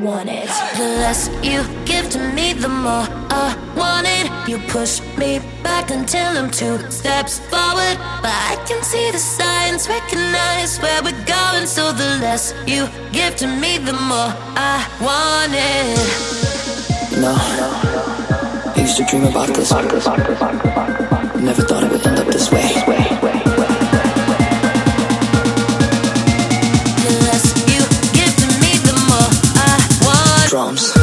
want it. The less you give to me, the more I want it. You push me back until I'm 2 steps forward, but I can see the signs, recognize where we're going. So the less you give to me, the more I want it. I used to dream about this. Never thought it would end up this way. The less you give to me, the more I want. Drums.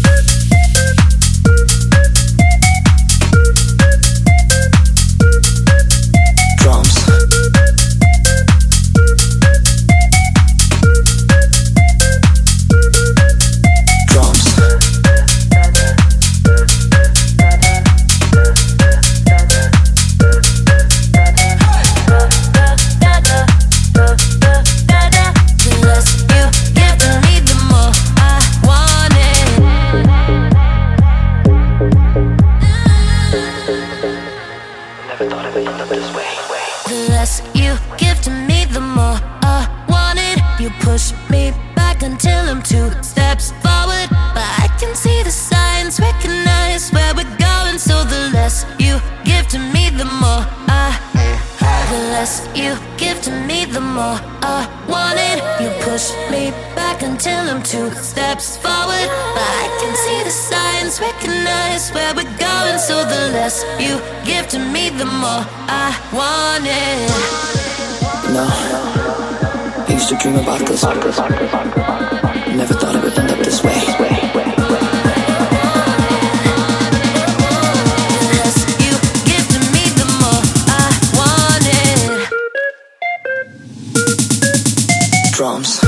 The less you give to me, the more I want it. You push me back until I'm 2 steps forward, but I can see the signs, recognize where we're going. So the less you give to me, the more I. The less you give to me, the more I want it. You push me back until I'm 2 steps forward, but I can see the signs, recognize where we're going. So the less you give to me, the more I want it. I used to dream about this. Never thought it would end up this way. Drums.